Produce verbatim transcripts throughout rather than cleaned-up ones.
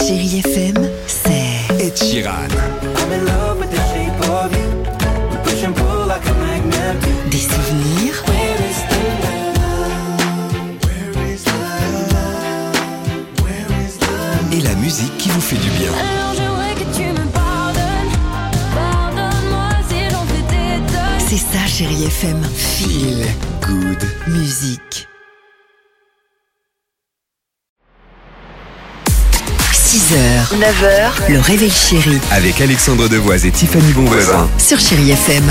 Chérie F M, c'est Ed Sheeran. des souvenirs, Et la musique qui vous fait du bien. Alors j'aimerais que tu me pardonnes. Pardonne-moi si j'en fais des tonnes. c'est ça Chérie F M. Feel good. Musique. six heures, neuf heures, le réveil chéri Avec Alexandre Devoise et Tiffany Bonvoisin. sur Chérie F M.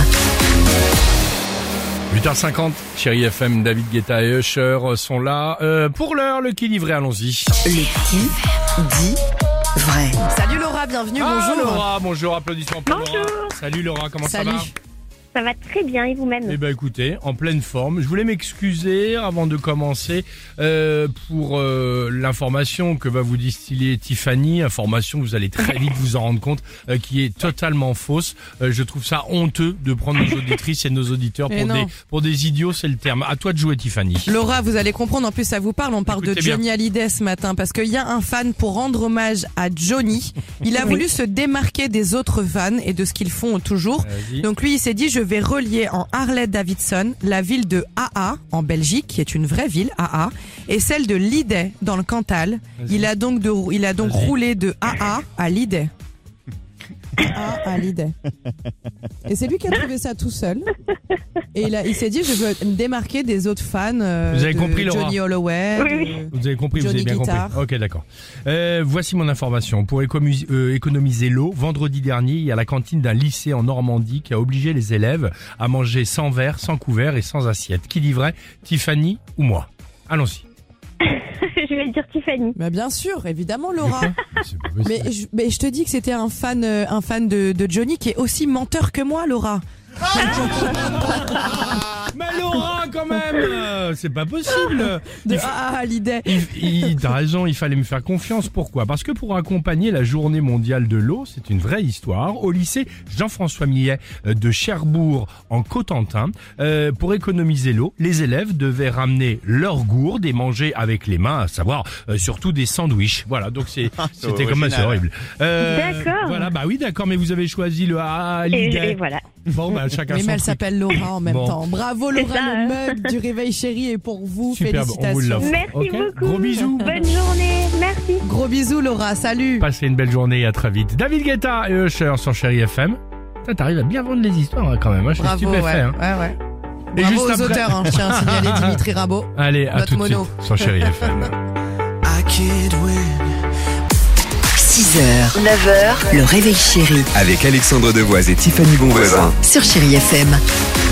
huit heures cinquante, Chérie F M, David Guetta et Usher sont là. Euh, pour l'heure, le qui livré, allons-y. Le qui dit vrai. Salut Laura, bienvenue, Ah, bonjour. Laura, bonjour, applaudissements pour Bonjour. Laura. Salut Laura, comment Salut. ça va? Ça va très bien et vous-même? Eh ben écoutez, en pleine forme. Je voulais m'excuser avant de commencer euh, pour euh, l'information que va vous distiller Tiffany, information vous allez très vite vous en rendre compte, euh, qui est totalement fausse. Euh, je trouve ça honteux de prendre nos auditrices et nos auditeurs Mais pour non. des pour des idiots, c'est le terme. À toi de jouer, Tiffany. Laura, vous allez comprendre, en plus ça vous parle, on parle Écoutez de bien. Johnny Hallyday ce matin, parce qu'il y a un fan pour rendre hommage à Johnny. Il a voulu se démarquer des autres fans et de ce qu'ils font toujours. Vas-y. Donc lui, il s'est dit, je vais relier en Harley-Davidson la ville de Aa, en Belgique, qui est une vraie ville, Aa, et celle de Lidet, dans le Cantal. Vas-y. Il a donc, de, il a donc Vas-y. roulé de Aa à Lidet. Aa à Lidet. Et c'est lui qui a trouvé ça tout seul. Et il, a- il s'est dit, je veux me démarquer des autres fans. euh, Vous avez de compris, Laura? Johnny Holloway. Oui, oui. de- Vous avez compris, vous Johnny avez bien Guitar. compris. Ok, d'accord. Euh, voici mon information. Pour économiser, euh, économiser l'eau, vendredi dernier, il y a la cantine d'un lycée en Normandie qui a obligé les élèves à manger sans verre, sans couvert et sans assiette. Qui livrait, Tiffany ou moi? Allons-y. Je vais dire Tiffany. Bah bien sûr, évidemment Laura. C'est pas possible. mais, je, mais je te dis que c'était un fan, euh, un fan de, de Johnny qui est aussi menteur que moi, Laura. Mais Laura, quand même, euh, c'est pas possible. De Il f- Aa à Lidet. Il, il- t'as raison, il fallait me faire confiance. Pourquoi? Parce que pour accompagner la journée mondiale de l'eau, c'est une vraie histoire, au lycée Jean-François Millet euh, de Cherbourg en Cotentin, euh, pour économiser l'eau, les élèves devaient ramener leur gourde et manger avec les mains, à savoir euh, surtout des sandwichs. Voilà, donc c'est, c'était comme ça, c'est horrible. Euh, D'accord. Voilà, bah oui, d'accord, mais vous avez choisi le A à Et, Lidet. et voilà. Bon, bah chacun Oui, son mais elle truc. s'appelle Laura en même Bon. temps. Bravo C'est Laura, ça, le hein. mug du réveil chéri est pour vous. Superbe, on vous Félicitations. l'offre. Merci Ok. beaucoup. Gros bisous. Bonne journée. Merci. Gros bisous Laura, salut. Passez une belle journée et à très vite. David Guetta et Usher sur Chérie F M. Putain, t'arrives à bien vendre les histoires hein, quand même, hein, je suis Bravo, ouais. stupéfait. Hein. ouais, ouais. Et Bravo juste aux après- auteurs, hein, je tiens à signaler Dimitri Rimbaud. Allez, à Notre tout de mono. suite sur Chérie F M. six heures, neuf heures, le réveil chéri Avec Alexandre Devoise et Tiffany Bonvoisin. sur Chérie F M.